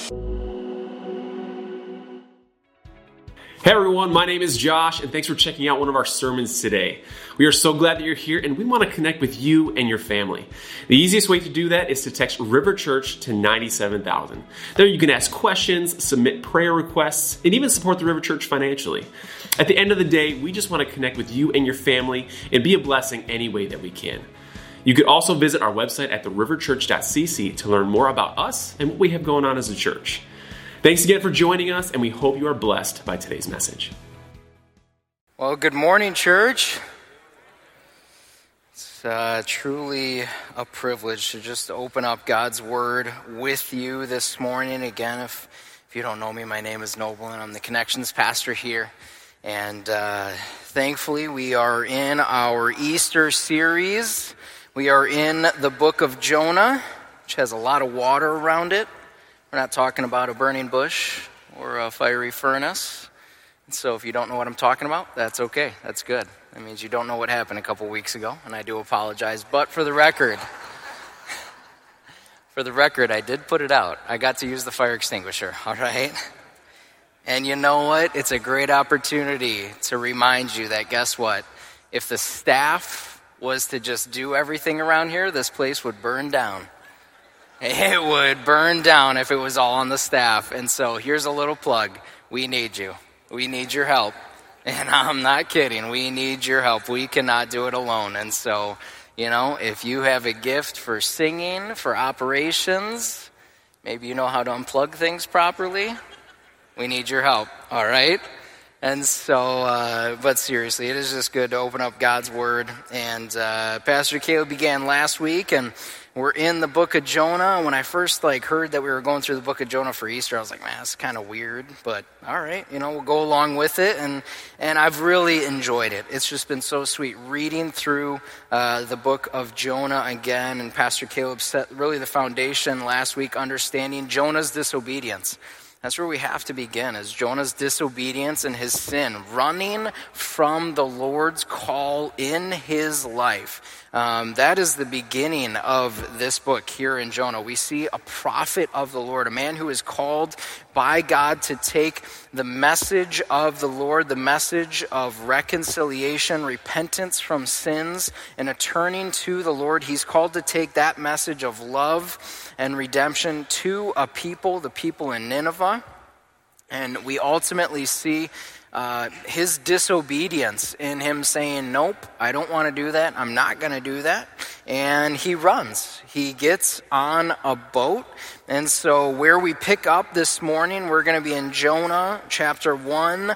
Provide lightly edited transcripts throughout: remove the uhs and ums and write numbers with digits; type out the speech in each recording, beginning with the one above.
Hey everyone, my name is Josh, and thanks for checking out one of our sermons today. We are so glad that you're here, and we want to connect with you and your family. The easiest way to do that is to text River Church to 97,000. There you can ask questions, submit prayer requests, and even support the River Church financially. At the end of the day, we just want to connect with you and your family and be a blessing any way that we can. You could also visit our website at theriverchurch.cc to learn more about us and what we have going on as a church. Thanks again for joining us, and we hope you are blessed by today's message. Well, good morning, church. It's truly a privilege to just open up God's Word with you this morning. Again, if you don't know me, my name is Noble, and I'm the Connections Pastor here. And thankfully, we are in our Easter series. We are in the book of Jonah, which has a lot of water around it. We're not talking about a burning bush or a fiery furnace. So if you don't know what I'm talking about, that's okay. That's good. That means you don't know what happened a couple weeks ago, and I do apologize. But for the record, I did put it out. I got to use the fire extinguisher, all right? And you know what? It's a great opportunity to remind you that, guess what? If the staff was to just do everything around here, this place would burn down. It would burn down if it was all on the staff. And so here's a little plug. We need you. We need your help. And I'm not kidding. We need your help. We cannot do it alone. And so, if you have a gift for singing, for operations, maybe you know how to unplug things properly, we need your help. All right? And so, but seriously, it is just good to open up God's Word. And Pastor Caleb began last week, and we're in the book of Jonah. When I first heard that we were going through the book of Jonah for Easter, I was like, man, that's kind of weird. But all right, we'll go along with it. And I've really enjoyed it. It's just been so sweet reading through the book of Jonah again. And Pastor Caleb set really the foundation last week, understanding Jonah's disobedience. That's where we have to begin, is Jonah's disobedience and his sin, running from the Lord's call in his life. That is the beginning of this book here in Jonah. We see a prophet of the Lord, a man who is called by God to take the message of the Lord, the message of reconciliation, repentance from sins, and a turning to the Lord. He's called to take that message of love and redemption to a people, the people in Nineveh. And we ultimately see his disobedience in him saying, nope, I don't want to do that. I'm not going to do that. And he runs. He gets on a boat. And so where we pick up this morning, we're going to be in Jonah chapter 1,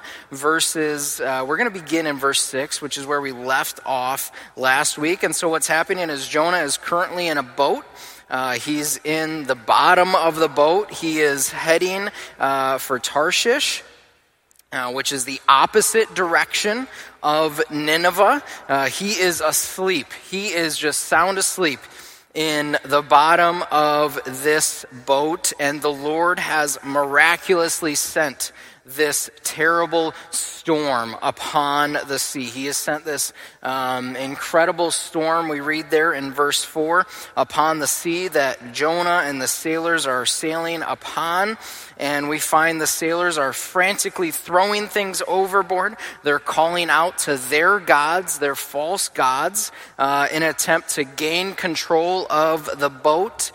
we're going to begin in verse 6, which is where we left off last week. And so what's happening is Jonah is currently in a boat. He's in the bottom of the boat. He is heading for Tarshish, which is the opposite direction of Nineveh. He is asleep. He is just sound asleep in the bottom of this boat, and the Lord has miraculously sent this terrible storm upon the sea. He has sent this incredible storm. We read there in verse 4, upon the sea that Jonah and the sailors are sailing upon. And we find the sailors are frantically throwing things overboard. They're calling out to their gods, their false gods, in an attempt to gain control of the boat,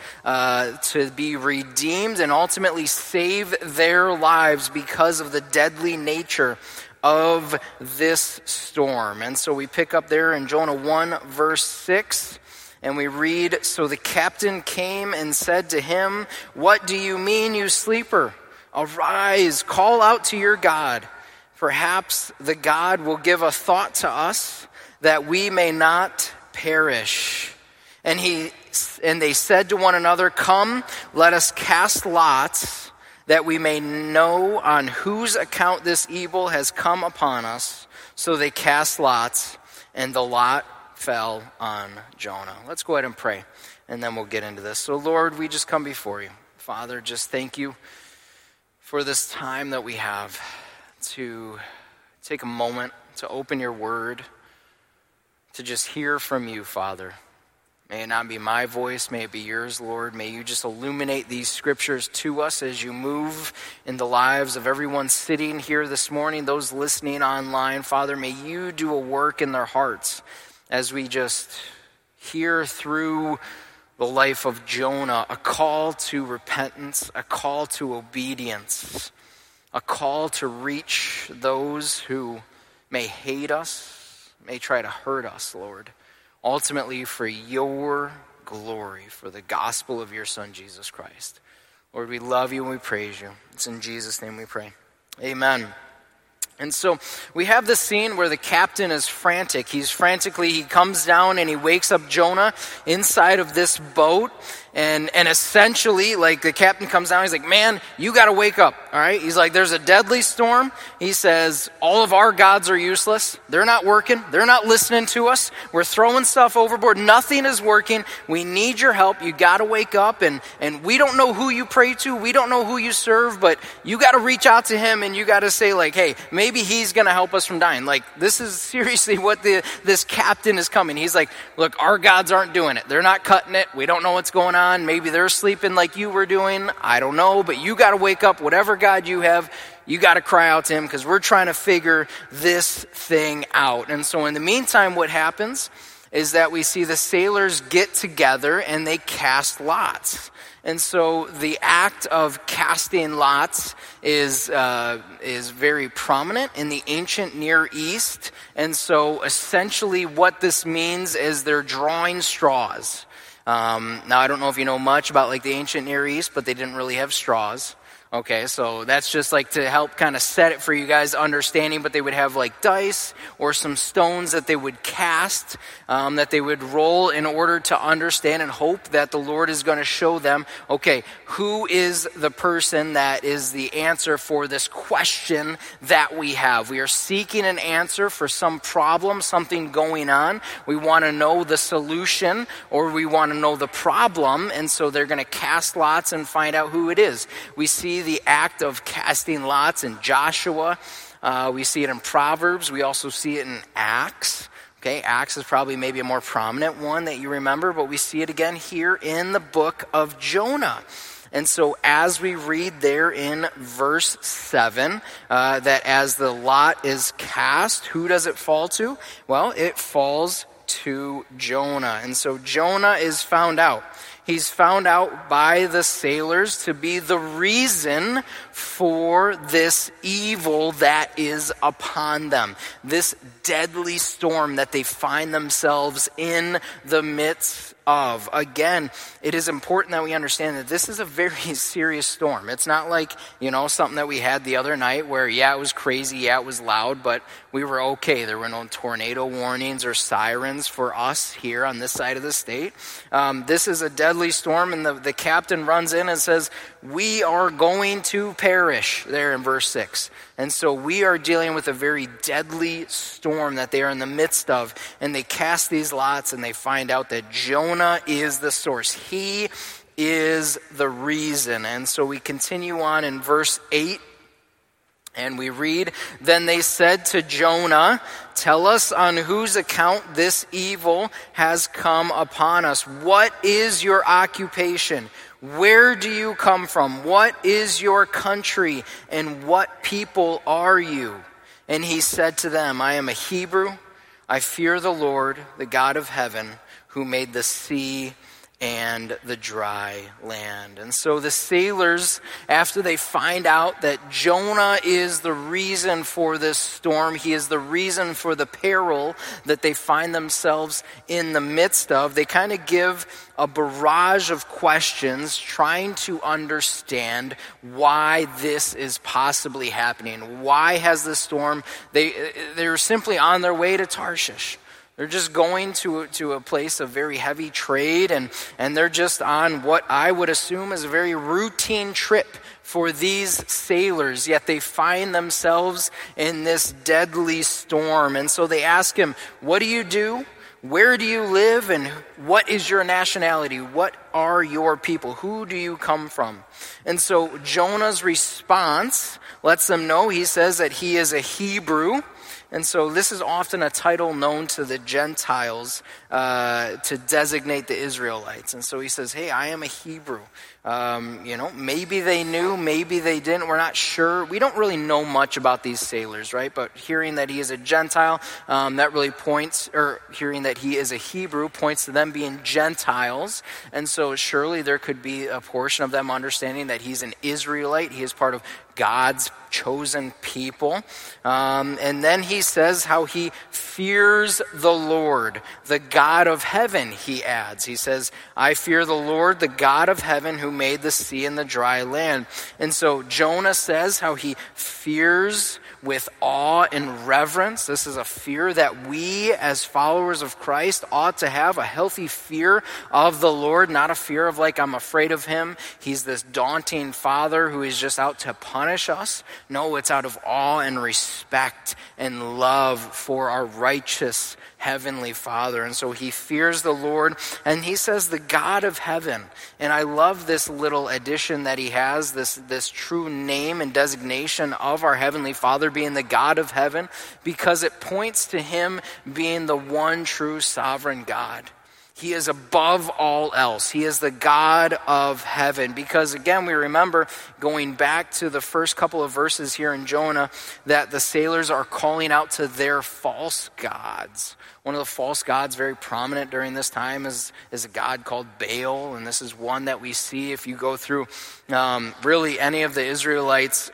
to be redeemed and ultimately save their lives because of the deadly nature of this storm. And so we pick up there in Jonah 1, verse 6. And we read, so the captain came and said to him, what do you mean, you sleeper? Arise, call out to your God. Perhaps the God will give a thought to us that we may not perish. And they said to one another, come, let us cast lots that we may know on whose account this evil has come upon us. So they cast lots, and the lot fell on Jonah. Let's go ahead and pray, and then we'll get into this. So Lord, we just come before you. Father, just thank you for this time that we have to take a moment to open your word, to just hear from you, Father. May it not be my voice, may it be yours, Lord. May you just illuminate these scriptures to us as you move in the lives of everyone sitting here this morning, those listening online. Father, may you do a work in their hearts as we just hear through the life of Jonah, a call to repentance, a call to obedience, a call to reach those who may hate us, may try to hurt us, Lord. Ultimately for your glory, for the gospel of your Son, Jesus Christ. Lord, we love you and we praise you. It's in Jesus' name we pray. Amen. And so we have this scene where the captain is frantic. He comes down and he wakes up Jonah inside of this boat. And essentially, like, the captain comes down, he's like, man, you got to wake up, all right? He's like, there's a deadly storm. He says, all of our gods are useless. They're not working. They're not listening to us. We're throwing stuff overboard. Nothing is working. We need your help. You got to wake up. And we don't know who you pray to. We don't know who you serve, but you got to reach out to him and you got to say, like, hey, maybe he's going to help us from dying. Like, this is seriously what this captain is coming. He's like, look, our gods aren't doing it. They're not cutting it. We don't know what's going on. Maybe they're sleeping like you were doing. I don't know, but you got to wake up. Whatever God you have, you got to cry out to him because we're trying to figure this thing out. And so in the meantime, what happens is that we see the sailors get together and they cast lots. And so the act of casting lots is very prominent in the ancient Near East. And so essentially what this means is they're drawing straws. Now, I don't know if you know much about like the ancient Near East, but they didn't really have straws. Okay, so that's just like to help kind of set it for you guys understanding, but they would have like dice or some stones that they would cast, that they would roll in order to understand and hope that the Lord is going to show them, okay, who is the person that is the answer for this question that we have. We are seeking an answer for some problem, something going on. We want to know the solution or we want to know the problem, and so they're going to cast lots and find out who it is. We see the act of casting lots in Joshua. We see it in Proverbs. We also see it in Acts. Okay, Acts is probably maybe a more prominent one that you remember, but we see it again here in the book of Jonah. And so as we read there in verse 7, that as the lot is cast, who does it fall to? Well, it falls to Jonah. And so Jonah is found out. He's found out by the sailors to be the reason for this evil that is upon them. This deadly storm that they find themselves in the midst of. Again, it is important that we understand that this is a very serious storm. It's not like, something that we had the other night where, it was crazy, it was loud, but we were okay. There were no tornado warnings or sirens for us here on this side of the state. This is a deadly storm, and the captain runs in and says, we are going to perish, there in verse 6. And so we are dealing with a very deadly storm that they are in the midst of. And they cast these lots and they find out that Jonah is the source. He is the reason. And so we continue on in verse 8. And we read, then they said to Jonah, tell us on whose account this evil has come upon us. What is your occupation? Where do you come from? What is your country? And what people are you? And he said to them, I am a Hebrew. I fear the Lord, the God of heaven, who made the sea and the dry land. And so the sailors, after they find out that Jonah is the reason for this storm, he is the reason for the peril that they find themselves in the midst of, they kind of give a barrage of questions trying to understand why this is possibly happening. Why has this storm, they're simply on their way to Tarshish. They're just going to a place of very heavy trade, and they're just on what I would assume is a very routine trip for these sailors, yet they find themselves in this deadly storm. And so they ask him, what do you do? Where do you live? And what is your nationality? What are your people? Who do you come from? And so Jonah's response lets them know, he says that he is a Hebrew. And so this is often a title known to the Gentiles to designate the Israelites. And so he says, hey, I am a Hebrew. Maybe they knew, maybe they didn't. We're not sure. We don't really know much about these sailors, right? But hearing that he is a Gentile, that really points, or hearing that he is a Hebrew points to them being Gentiles. And so surely there could be a portion of them understanding that he's an Israelite. He is part of God's chosen people. And then he says how he fears the Lord, the God of heaven, he adds. He says, I fear the Lord, the God of heaven, who made the sea and the dry land. And so Jonah says how he fears with awe and reverence. This is a fear that we as followers of Christ ought to have, a healthy fear of the Lord, not a fear of like, I'm afraid of him. He's this daunting father who is just out to punish us. No, it's out of awe and respect and love for our righteous Heavenly Father. And so he fears the Lord, and he says the God of heaven. And I love this little addition that he has, this true name and designation of our Heavenly Father being the God of heaven, because it points to him being the one true sovereign God. He is above all else. He is the God of heaven. Because again, we remember going back to the first couple of verses here in Jonah that the sailors are calling out to their false gods. One of the false gods very prominent during this time is a god called Baal. And this is one that we see if you go through really any of the Israelites'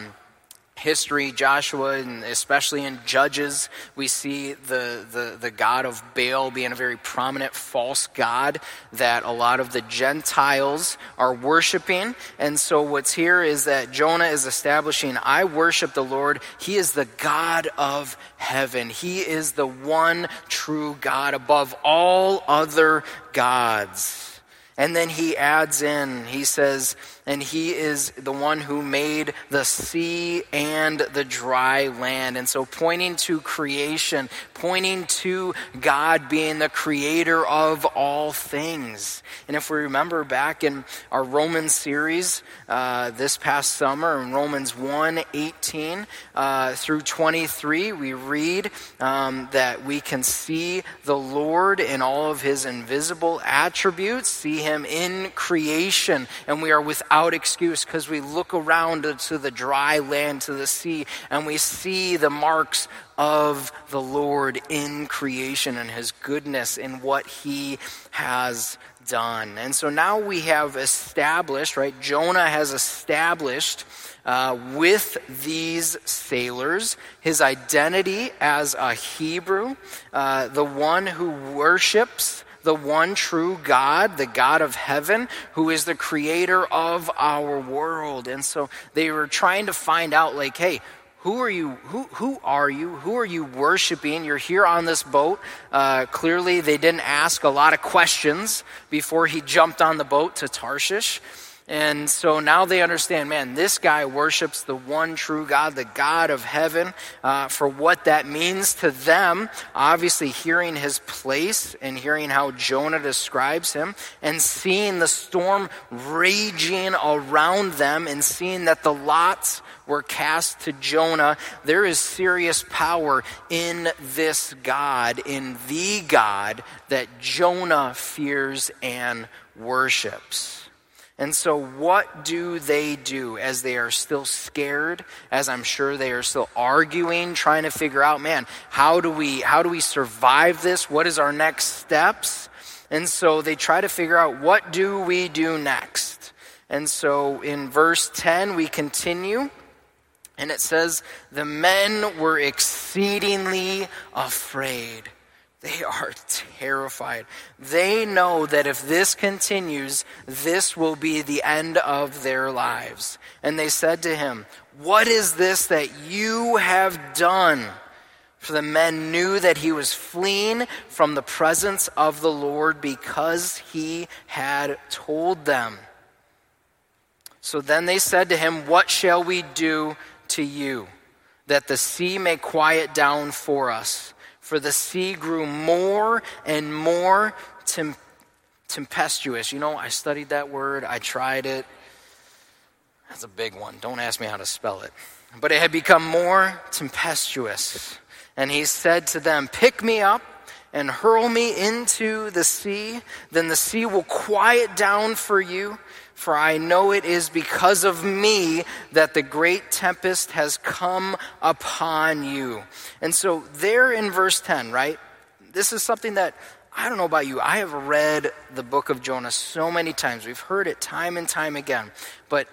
history, Joshua, and especially in Judges, we see the god of Baal being a very prominent false god that a lot of the Gentiles are worshiping. And so what's here is that Jonah is establishing, I worship the Lord. He is the God of heaven. He is the one true God above all other gods. And then he adds in, he says, and he is the one who made the sea and the dry land. And so pointing to creation, pointing to God being the creator of all things. And if we remember back in our Romans series this past summer, in Romans 1:18 through 23, we read that we can see the Lord in all of his invisible attributes, see him in creation, and we are without excuse because we look around to the dry land, to the sea, and we see the marks of the Lord in creation and his goodness in what he has done. And so now we have established, right? Jonah has established with these sailors his identity as a Hebrew, the one who worships the one true God, the God of heaven, who is the creator of our world. And so they were trying to find out, like, hey, who are you? Who are you? Who are you worshiping? You're here on this boat. Clearly, they didn't ask a lot of questions before he jumped on the boat to Tarshish. And so now they understand, man, this guy worships the one true God, the God of heaven, for what that means to them. Obviously, hearing his place and hearing how Jonah describes him and seeing the storm raging around them and seeing that the lots were cast to Jonah, there is serious power in this God, in the God that Jonah fears and worships. And so what do they do as they are still scared, as I'm sure they are still arguing, trying to figure out, man, how do we survive this? What is our next steps? And so they try to figure out, what do we do next? And so in verse 10, we continue, and it says, the men were exceedingly afraid. They are terrified. They know that if this continues, this will be the end of their lives. And they said to him, what is this that you have done? For the men knew that he was fleeing from the presence of the Lord because he had told them. So then they said to him, what shall we do to you, that the sea may quiet down for us? For the sea grew more and more tempestuous. You know, I studied that word. I tried it. That's a big one. Don't ask me how to spell it. But it had become more tempestuous. And he said to them, "Pick me up and hurl me into the sea. Then the sea will quiet down for you. For I know it is because of me that the great tempest has come upon you." And so there in verse 10, right? This is something that, I don't know about you, I have read the book of Jonah so many times. We've heard it time and time again. But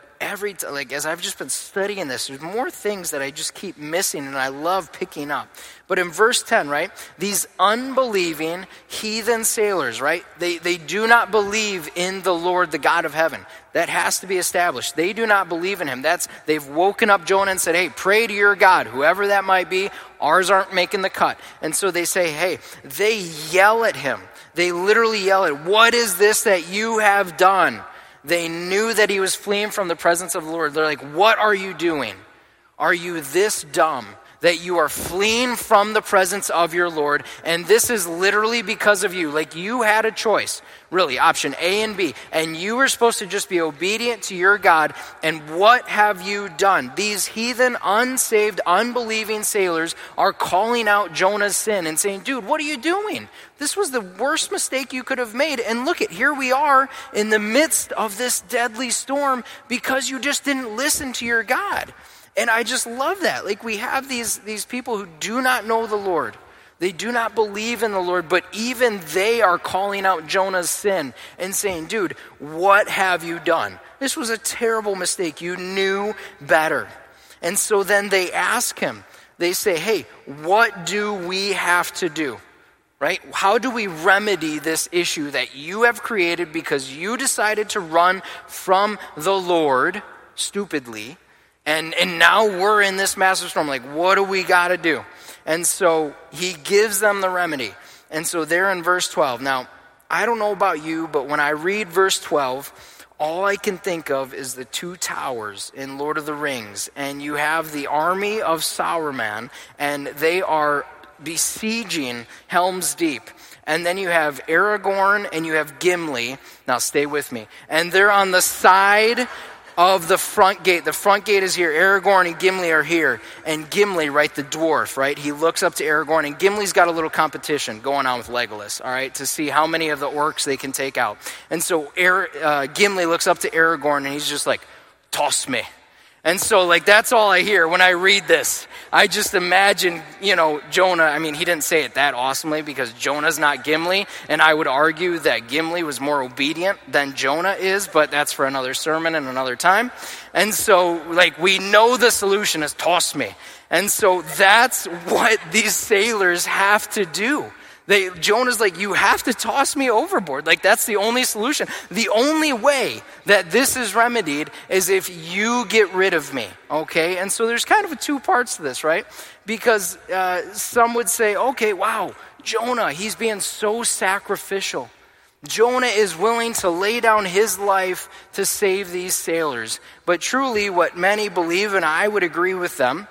as I've just been studying this, there's more things that I just keep missing and I love picking up. But in verse 10, right, these unbelieving heathen sailors, right, they do not believe in the Lord, the God of heaven. That has to be established. They do not believe in him. They've woken up Jonah and said, "Hey, pray to your God," whoever that might be. Ours aren't making the cut. And so they say, hey, they yell at him. They literally yell at, "What is this that you have done?" They knew that he was fleeing from the presence of the Lord. They're like, "What are you doing? Are you this dumb that you are fleeing from the presence of your Lord? And this is literally because of you." Like, you had a choice, really, option A and B. And you were supposed to just be obedient to your God. And what have you done? These heathen, unsaved, unbelieving sailors are calling out Jonah's sin and saying, "Dude, what are you doing? This was the worst mistake you could have made. And look here we are in the midst of this deadly storm because you just didn't listen to your God." And I just love that. Like, we have these people who do not know the Lord. They do not believe in the Lord, but even they are calling out Jonah's sin and saying, "Dude, what have you done? This was a terrible mistake. You knew better." And so then they ask him, they say, "Hey, what do we have to do?" Right? How do we remedy this issue that you have created because you decided to run from the Lord stupidly? And now we're in this massive storm. Like, what do we got to do? And so he gives them the remedy. And so they're in verse 12. Now, I don't know about you, but when I read verse 12, all I can think of is the two towers in Lord of the Rings. And you have the army of Sauron, and they are besieging Helm's Deep. And then you have Aragorn and you have Gimli. Now stay with me. And they're on the side of the front gate. The front gate is here. Aragorn and Gimli are here. And Gimli, right, the dwarf, right, he looks up to Aragorn. And Gimli's got a little competition going on with Legolas, all right, to see how many of the orcs they can take out. And so Gimli looks up to Aragorn and he's just like, "Toss me." And so, like, that's all I hear when I read this. I just imagine, Jonah. I mean, he didn't say it that awesomely because Jonah's not Gimli. And I would argue that Gimli was more obedient than Jonah is, but that's for another sermon and another time. And so, like, we know the solution is toss me. And so that's what these sailors have to do. Jonah's like, "You have to toss me overboard." Like, that's the only solution. The only way that this is remedied is if you get rid of me, okay? And so there's kind of two parts to this, right? Because some would say, okay, wow, Jonah, he's being so sacrificial. Jonah is willing to lay down his life to save these sailors. But truly, what many believe, and I would agree with them,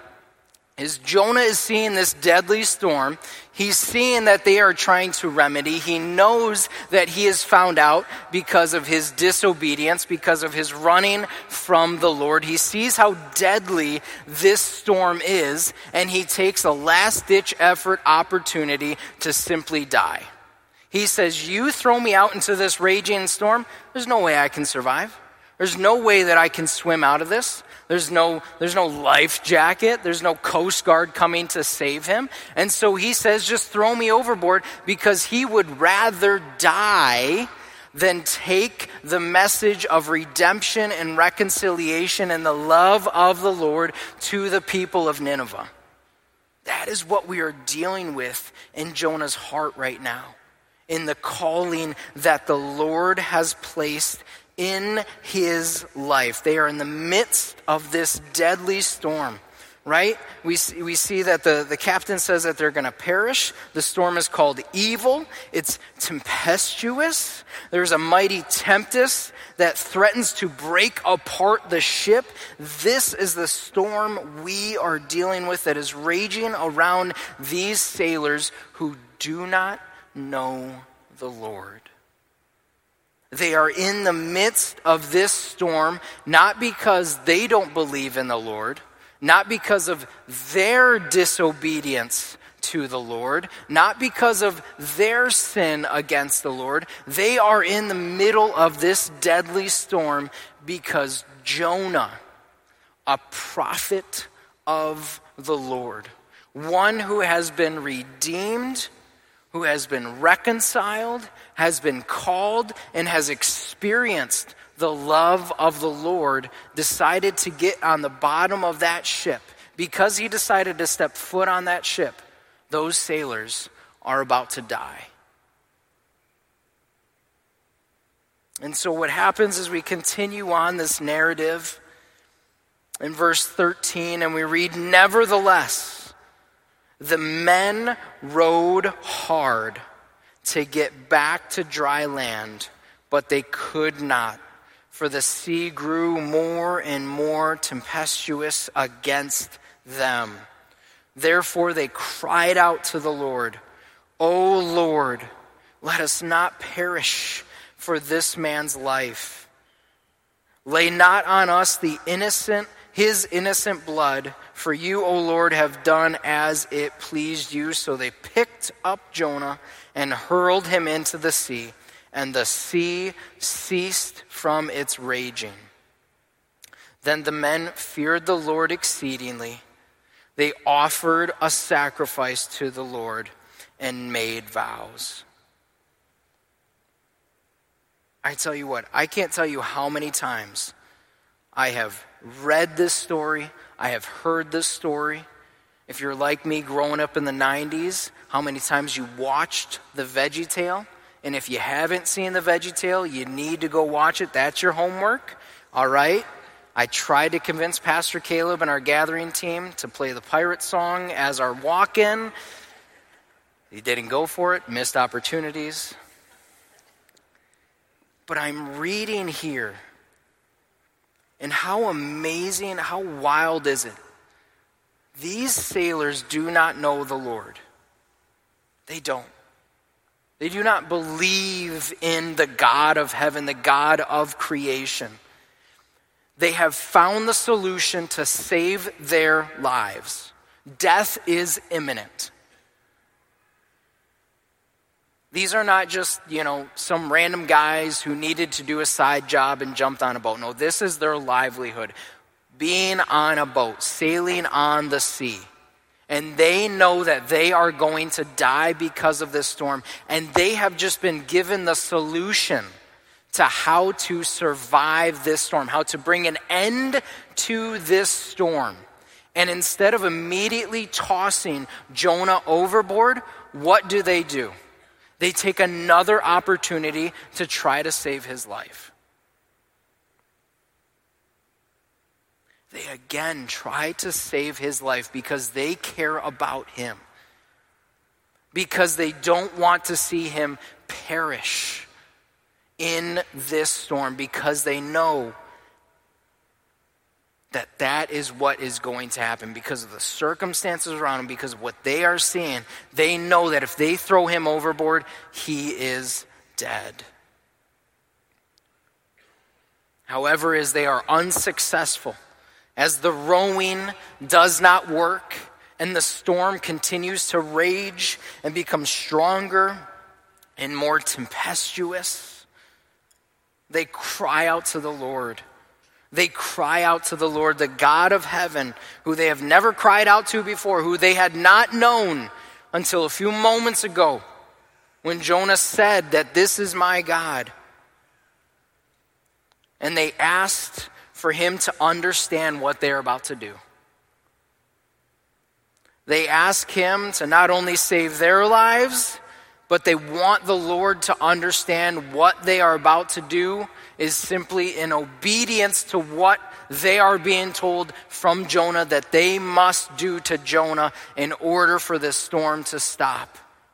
is Jonah is seeing this deadly storm. He's seeing that they are trying to remedy. He knows that he is found out because of his disobedience, because of his running from the Lord. He sees how deadly this storm is, and he takes a last-ditch effort opportunity to simply die. He says, "You throw me out into this raging storm, there's no way I can survive. There's no way that I can swim out of this. There's no life jacket. There's no Coast Guard coming to save him." And so he says, "Just throw me overboard," because he would rather die than take the message of redemption and reconciliation and the love of the Lord to the people of Nineveh. That is what we are dealing with in Jonah's heart right now, in the calling that the Lord has placed in his life. They are in the midst of this deadly storm, right? We see that the captain says that they're going to perish. The storm is called evil. It's tempestuous. There's a mighty tempest that threatens to break apart the ship. This is the storm we are dealing with that is raging around these sailors who do not know the Lord. They are in the midst of this storm, not because they don't believe in the Lord, not because of their disobedience to the Lord, not because of their sin against the Lord. They are in the middle of this deadly storm because Jonah, a prophet of the Lord, one who has been redeemed, who has been reconciled, has been called, and has experienced the love of the Lord, decided to get on the bottom of that ship. Because he decided to step foot on that ship, those sailors are about to die. And so what happens is we continue on this narrative in verse 13, and we read, "Nevertheless, the men rowed hard to get back to dry land, but they could not, for the sea grew more and more tempestuous against them. Therefore they cried out to the Lord, 'O Lord, let us not perish for this man's life. Lay not on us his innocent blood, for you, O Lord, have done as it pleased you.' So they picked up Jonah and hurled him into the sea, and the sea ceased from its raging. Then the men feared the Lord exceedingly. They offered a sacrifice to the Lord and made vows." I tell you what, I can't tell you how many times I have read this story, I have heard this story. If you're like me growing up in the 90s, how many times you watched the VeggieTale? And if you haven't seen the VeggieTale, you need to go watch it. That's your homework, all right? I tried to convince Pastor Caleb and our gathering team to play the pirate song as our walk-in. He didn't go for it, missed opportunities. But I'm reading here, and how amazing, how wild is it? These sailors do not know the Lord. They don't. They do not believe in the God of heaven, the God of creation. They have found the solution to save their lives. Death is imminent. These are not just, some random guys who needed to do a side job and jumped on a boat. No, this is their livelihood. Being on a boat, sailing on the sea. And they know that they are going to die because of this storm. And they have just been given the solution to how to survive this storm, how to bring an end to this storm. And instead of immediately tossing Jonah overboard, what do? They take another opportunity to try to save his life. They again try to save his life because they care about him. Because they don't want to see him perish in this storm, because they know that is what is going to happen because of the circumstances around him, because of what they are seeing. They know that if they throw him overboard, he is dead. However, as they are unsuccessful, as the rowing does not work and the storm continues to rage and become stronger and more tempestuous, they cry out to the Lord. They cry out to the Lord, the God of heaven, who they have never cried out to before, who they had not known until a few moments ago when Jonah said that this is my God. And they asked for him to understand what they're about to do. They ask him to not only save their lives, but they want the Lord to understand what they are about to do is simply in obedience to what they are being told from Jonah that they must do to Jonah in order for this storm to stop.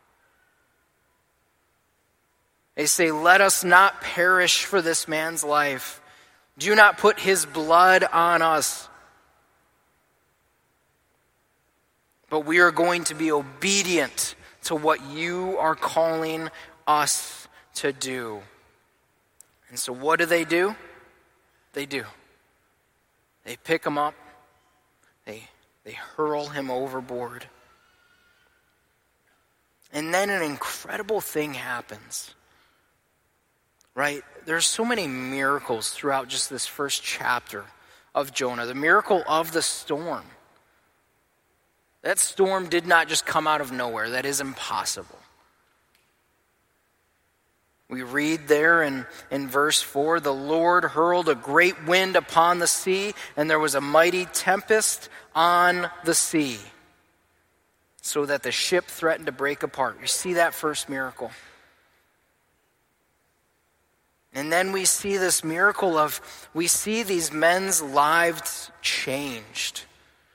They say, "Let us not perish for this man's life. Do not put his blood on us. But we are going to be obedient to what you are calling us to do." And so what do? They do. They pick him up. They hurl him overboard. And then an incredible thing happens, right? There's so many miracles throughout just this first chapter of Jonah. The miracle of the storm. That storm did not just come out of nowhere. That is impossible. We read there in verse 4, the Lord hurled a great wind upon the sea, and there was a mighty tempest on the sea, so that the ship threatened to break apart. You see that first miracle. And then we see this miracle of, we see these men's lives changed.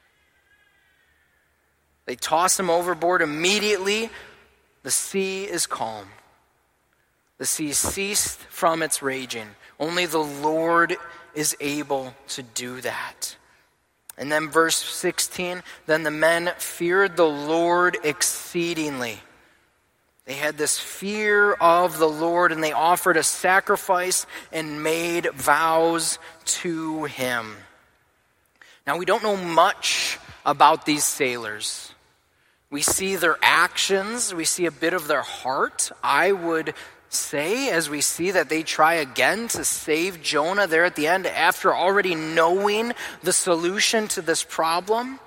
They toss him overboard. Immediately, the sea is calm. The sea ceased from its raging. Only the Lord is able to do that. And then verse 16, then the men feared the Lord exceedingly. They had this fear of the Lord, and they offered a sacrifice and made vows to him. Now, we don't know much about these sailors. We see their actions. We see a bit of their heart. I would say, as we see that they try again to save Jonah there at the end after already knowing the solution to this problem.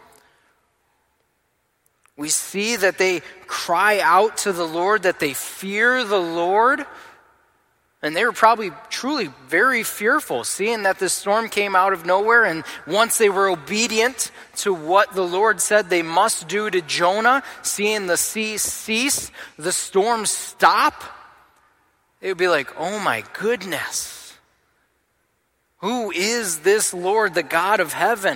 We see that they cry out to the Lord, that they fear the Lord. And they were probably truly very fearful, seeing that this storm came out of nowhere. And once they were obedient to what the Lord said they must do to Jonah, seeing the sea cease, the storm stop, it would be like, oh my goodness. Who is this Lord, the God of heaven?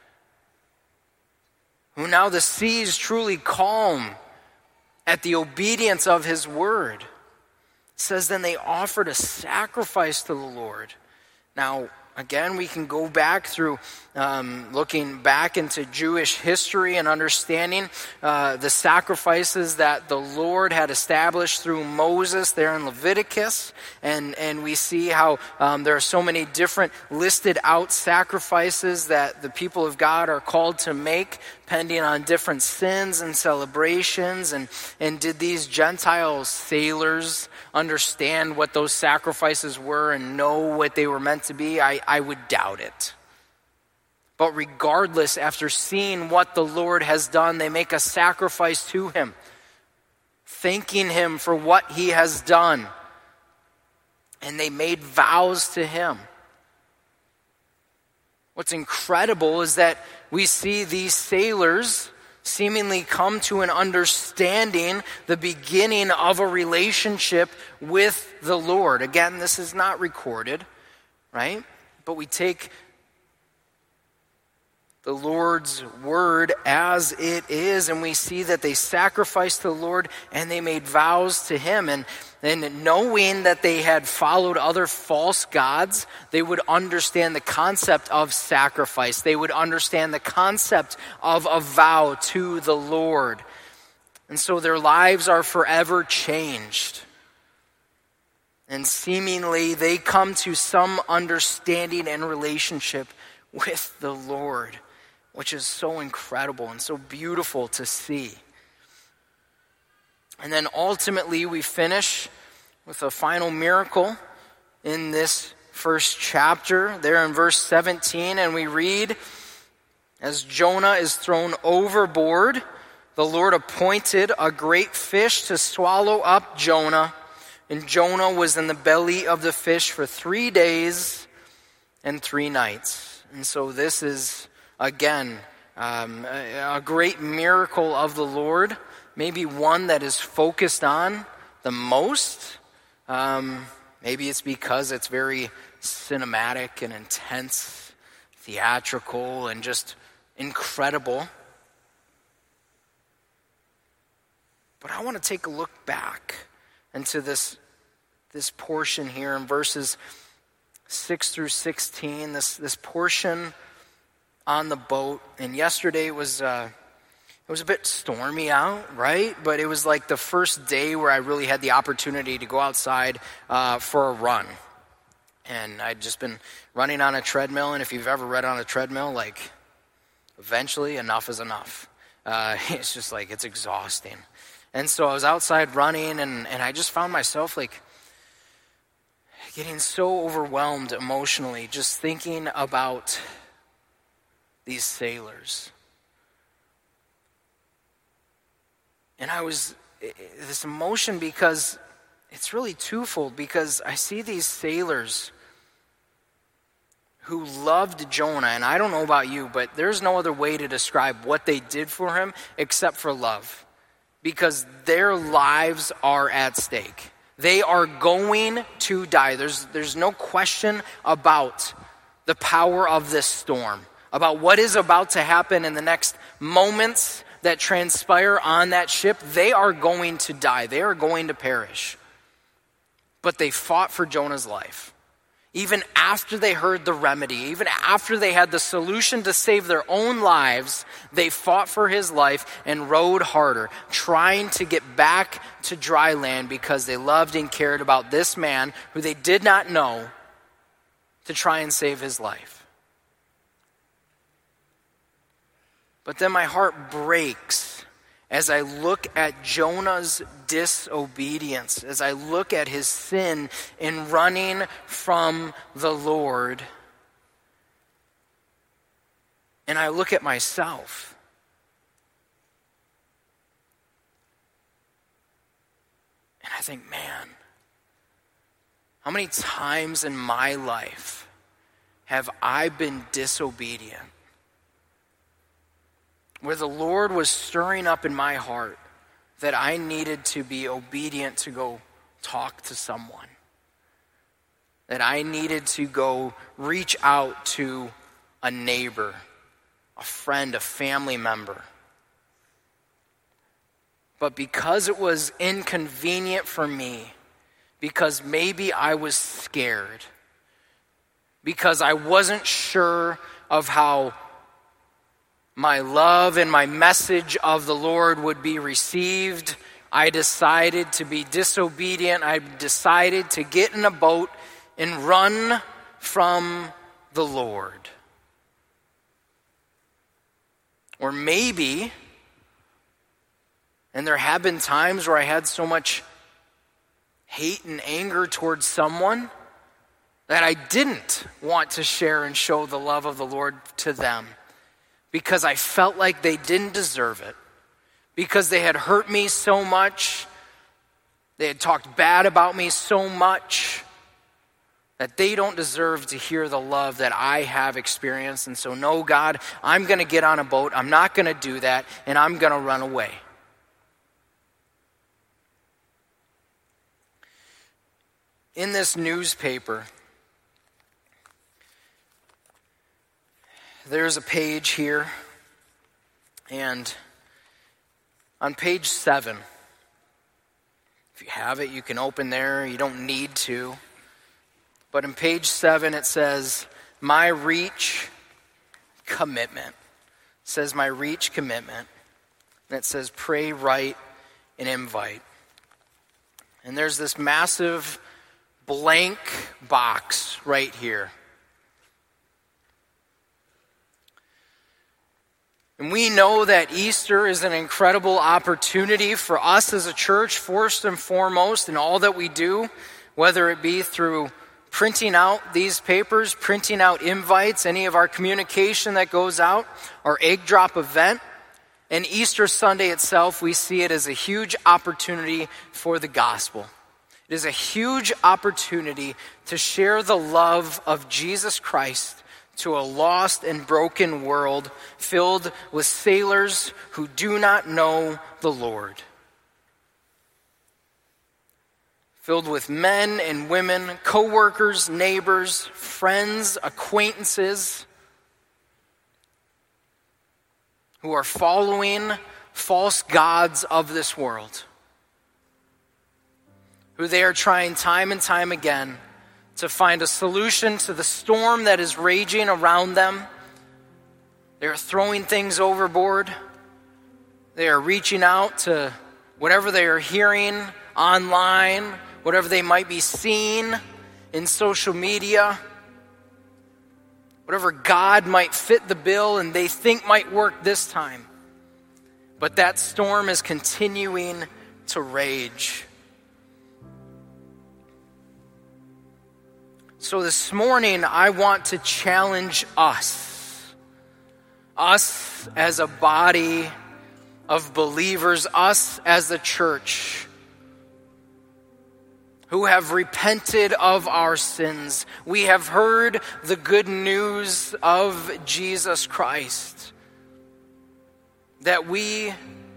Who now the sea is truly calm at the obedience of his word. It says then they offered a sacrifice to the Lord. Now, again, we can go back through looking back into Jewish history and understanding the sacrifices that the Lord had established through Moses there in Leviticus. And we see how there are so many different listed out sacrifices that the people of God are called to make, depending on different sins and celebrations. And did these Gentile sailors understand what those sacrifices were and know what they were meant to be? I would doubt it. But regardless, after seeing what the Lord has done, they make a sacrifice to him, thanking him for what he has done. And they made vows to him. What's incredible is that we see these sailors seemingly come to an understanding, the beginning of a relationship with the Lord. Again, this is not recorded, right? But we take the Lord's word as it is, and we see that they sacrificed to the Lord and they made vows to him. And knowing that they had followed other false gods, they would understand the concept of sacrifice. They would understand the concept of a vow to the Lord. And so their lives are forever changed. And seemingly they come to some understanding and relationship with the Lord, which is so incredible and so beautiful to see. And then ultimately we finish with a final miracle in this first chapter, there in verse 17, and we read, as Jonah is thrown overboard, the Lord appointed a great fish to swallow up Jonah, and Jonah was in the belly of the fish for 3 days and 3 nights. And so this is, again, a great miracle of the Lord, maybe one that is focused on the most. Maybe it's because it's very cinematic and intense, theatrical, and just incredible. But I want to take a look back into this portion here in verses 6 through 16, this portion on the boat. And yesterday it was a bit stormy out, right? But it was like the first day where I really had the opportunity to go outside for a run. And I'd just been running on a treadmill, and if you've ever read on a treadmill, like, eventually enough is enough. It's just like, it's exhausting. And so I was outside running, and I just found myself like getting so overwhelmed emotionally, just thinking about these sailors. And I was, this emotion, because it's really twofold, because I see these sailors who loved Jonah, and I don't know about you, but there's no other way to describe what they did for him except for love, because their lives are at stake. They are going to die. There's no question about the power of this storm, about what is about to happen in the next moments that transpire on that ship. They are going to die. They are going to perish. But they fought for Jonah's life. Even after they heard the remedy, even after they had the solution to save their own lives, they fought for his life and rowed harder, trying to get back to dry land because they loved and cared about this man who they did not know, to try and save his life. But then my heart breaks as I look at Jonah's disobedience, as I look at his sin in running from the Lord, and I look at myself. And I think, man, how many times in my life have I been disobedient? Where the Lord was stirring up in my heart that I needed to be obedient to go talk to someone. That I needed to go reach out to a neighbor, a friend, a family member. But because it was inconvenient for me, because maybe I was scared, because I wasn't sure of how my love and my message of the Lord would be received, I decided to be disobedient. I decided to get in a boat and run from the Lord. Or maybe, and there have been times where I had so much hate and anger towards someone that I didn't want to share and show the love of the Lord to them, because I felt like they didn't deserve it, because they had hurt me so much, they had talked bad about me so much, that they don't deserve to hear the love that I have experienced. And so, no, God, I'm going to get on a boat, I'm not going to do that, and I'm going to run away. In this newspaper, there's a page here, and on page 7, if you have it, you can open there. You don't need to. But in page 7, it says, my reach commitment. It says, my reach commitment. And it says, pray, write, and invite. And there's this massive blank box right here. And we know that Easter is an incredible opportunity for us as a church, first and foremost, in all that we do, whether it be through printing out these papers, printing out invites, any of our communication that goes out, our egg drop event. And Easter Sunday itself, we see it as a huge opportunity for the gospel. It is a huge opportunity to share the love of Jesus Christ to a lost and broken world filled with sailors who do not know the Lord. Filled with men and women, co-workers, neighbors, friends, acquaintances who are following false gods of this world, who they are trying time and time again to find a solution to the storm that is raging around them. They are throwing things overboard. They are reaching out to whatever they are hearing online, whatever they might be seeing in social media, whatever God might fit the bill and they think might work this time. But that storm is continuing to rage. So this morning, I want to challenge us as a body of believers, us as a church who have repented of our sins. We have heard the good news of Jesus Christ, that we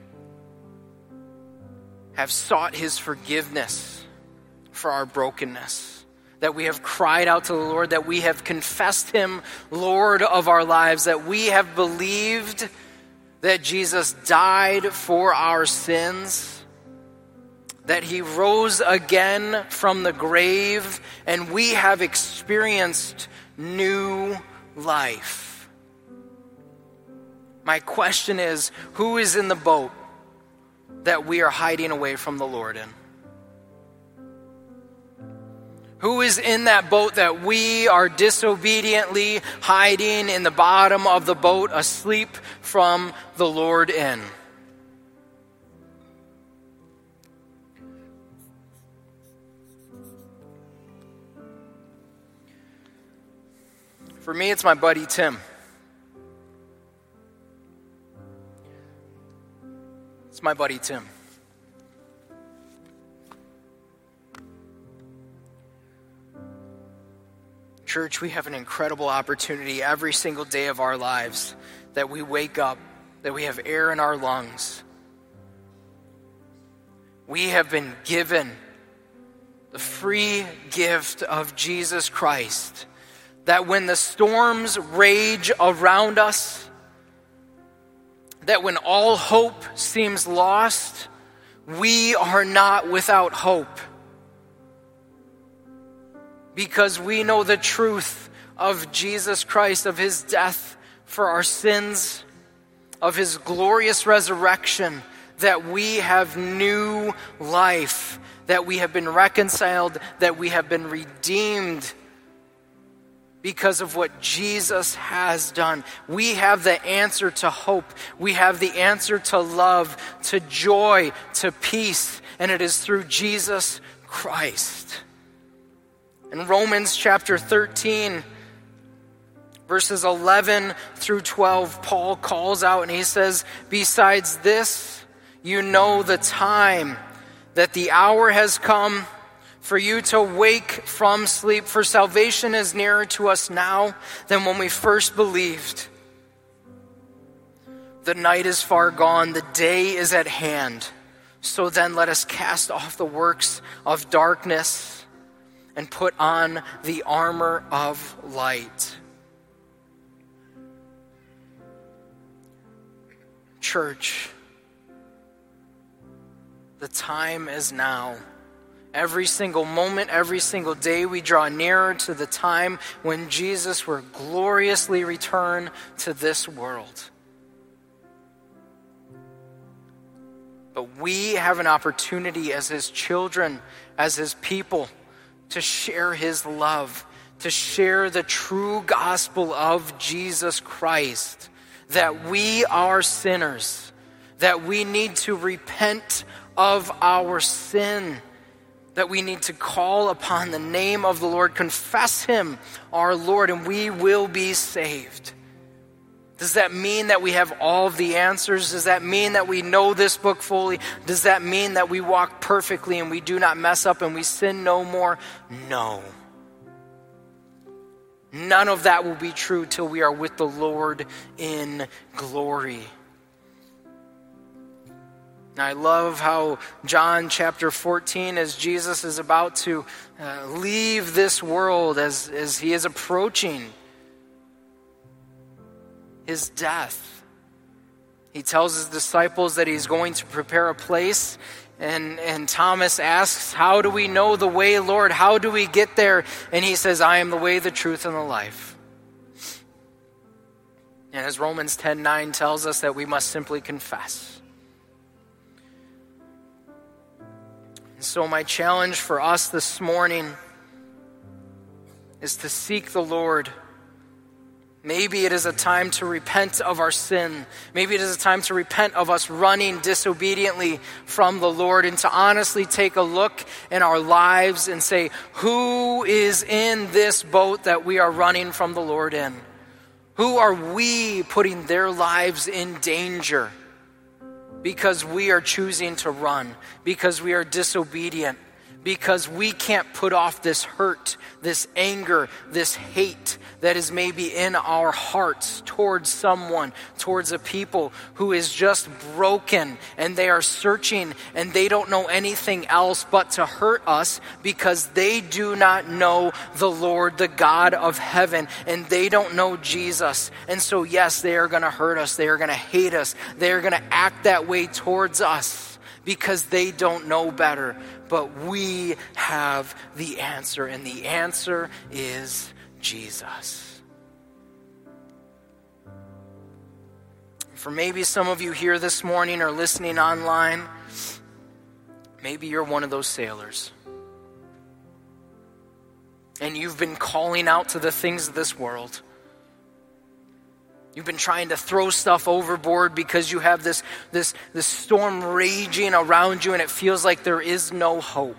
have sought his forgiveness for our brokenness, that we have cried out to the Lord, that we have confessed him Lord of our lives, that we have believed that Jesus died for our sins, that he rose again from the grave, and we have experienced new life. My question is, who is in the boat that we are hiding away from the Lord in? Who is in that boat that we are disobediently hiding in the bottom of the boat, asleep from the Lord in? For me, it's my buddy Tim. It's my buddy Tim. Church, we have an incredible opportunity every single day of our lives that we wake up, that we have air in our lungs. We have been given the free gift of Jesus Christ, that when the storms rage around us, that when all hope seems lost, we are not without hope. Because we know the truth of Jesus Christ, of his death for our sins, of his glorious resurrection, that we have new life, that we have been reconciled, that we have been redeemed because of what Jesus has done. We have the answer to hope. We have the answer to love, to joy, to peace, and it is through Jesus Christ. In Romans chapter 13, verses 11 through 12, Paul calls out and he says, "Besides this, you know the time, that the hour has come for you to wake from sleep, for salvation is nearer to us now than when we first believed. The night is far gone, the day is at hand. So then let us cast off the works of darkness and put on the armor of light." Church, the time is now. Every single moment, every single day, we draw nearer to the time when Jesus will gloriously return to this world. But we have an opportunity as his children, as his people, to share his love, to share the true gospel of Jesus Christ, that we are sinners, that we need to repent of our sin, that we need to call upon the name of the Lord, confess him our Lord, and we will be saved. Does that mean that we have all of the answers? Does that mean that we know this book fully? Does that mean that we walk perfectly and we do not mess up and we sin no more? No. None of that will be true till we are with the Lord in glory. And I love how John chapter 14, as Jesus is about to leave this world, as he is approaching his death, he tells his disciples that he's going to prepare a place. And Thomas asks, "How do we know the way, Lord? How do we get there?" And he says, "I am the way, the truth, and the life." And as Romans 10:9 tells us, that we must simply confess. And so my challenge for us this morning is to seek the Lord, Maybe it is a time to repent of our sin. Maybe it is a time to repent of us running disobediently from the Lord and to honestly take a look in our lives and say, who is in this boat that we are running from the Lord in? Who are we putting their lives in danger because we are choosing to run, because we are disobedient, because we can't put off this hurt, this anger, this hate that is maybe in our hearts towards someone, towards a people who is just broken and they are searching and they don't know anything else but to hurt us because they do not know the Lord, the God of heaven, and they don't know Jesus. And so yes, they are going to hurt us. They are going to hate us. They are going to act that way towards us because they don't know better. But we have the answer, and the answer is Jesus. For maybe some of you here this morning or listening online, maybe you're one of those sailors. And you've been calling out to the things of this world. You've been trying to throw stuff overboard because you have this storm raging around you and it feels like there is no hope.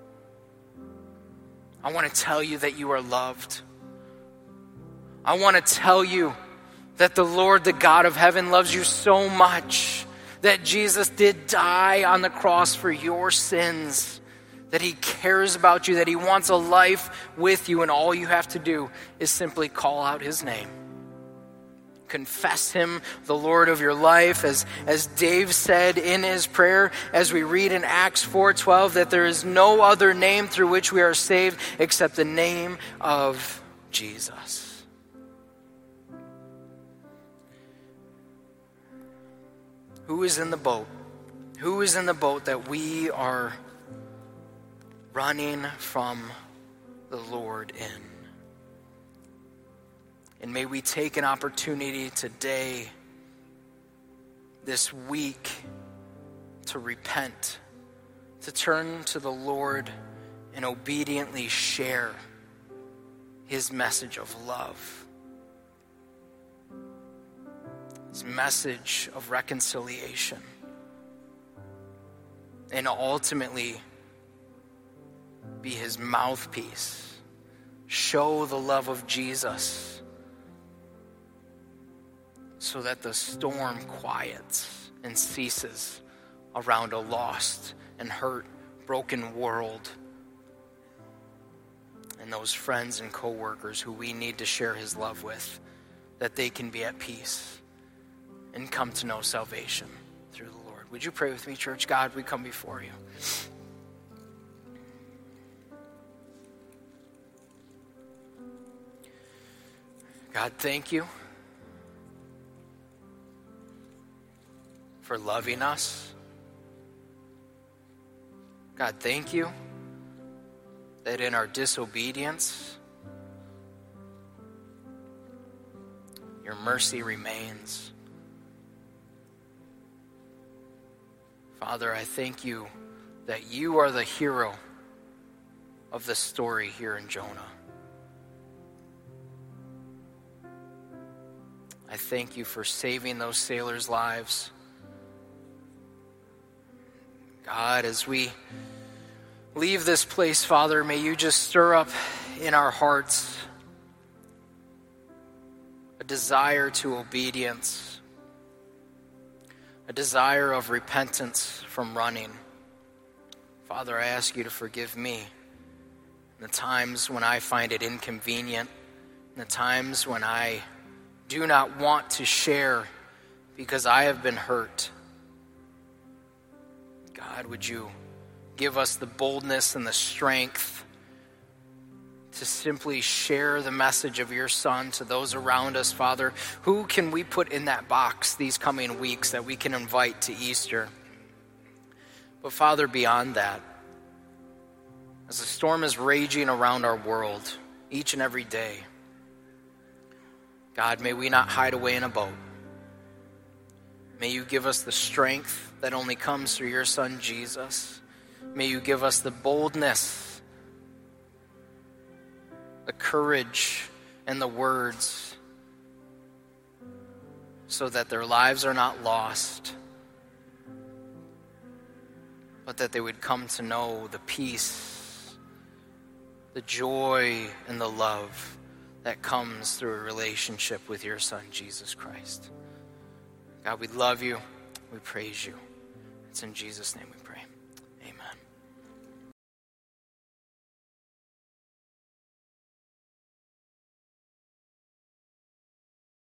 I want to tell you that you are loved. I want to tell you that the Lord, the God of heaven, loves you so much that Jesus did die on the cross for your sins, that he cares about you, that he wants a life with you, and all you have to do is simply call out his name. Confess him the Lord of your life, as Dave said in his prayer, as we read in Acts 4:12, that there is no other name through which we are saved except the name of Jesus. Who is in the boat? Who is in the boat that we are running from the Lord in? And may we take an opportunity today, this week, to repent, to turn to the Lord and obediently share his message of love, his message of reconciliation, and ultimately be his mouthpiece. Show the love of Jesus, so that the storm quiets and ceases around a lost and hurt, broken world. And those friends and co-workers who we need to share his love with, that they can be at peace and come to know salvation through the Lord. Would you pray with me, church? God, we come before you. God, thank you for loving us. God, thank you that in our disobedience, your mercy remains. Father, I thank you that you are the hero of the story here in Jonah. I thank you for saving those sailors' lives. God, as we leave this place, Father, may you just stir up in our hearts a desire to obedience, a desire of repentance from running. Father, I ask you to forgive me in the times when I find it inconvenient, in the times when I do not want to share because I have been hurt. God, would you give us the boldness and the strength to simply share the message of your Son to those around us, Father? Who can we put in that box these coming weeks that we can invite to Easter? But Father, beyond that, as the storm is raging around our world each and every day, God, may we not hide away in a boat. May you give us the strength that only comes through your Son, Jesus. May you give us the boldness, the courage, and the words so that their lives are not lost, but that they would come to know the peace, the joy, and the love that comes through a relationship with your Son, Jesus Christ. God, we love you. We praise you. It's in Jesus' name we pray.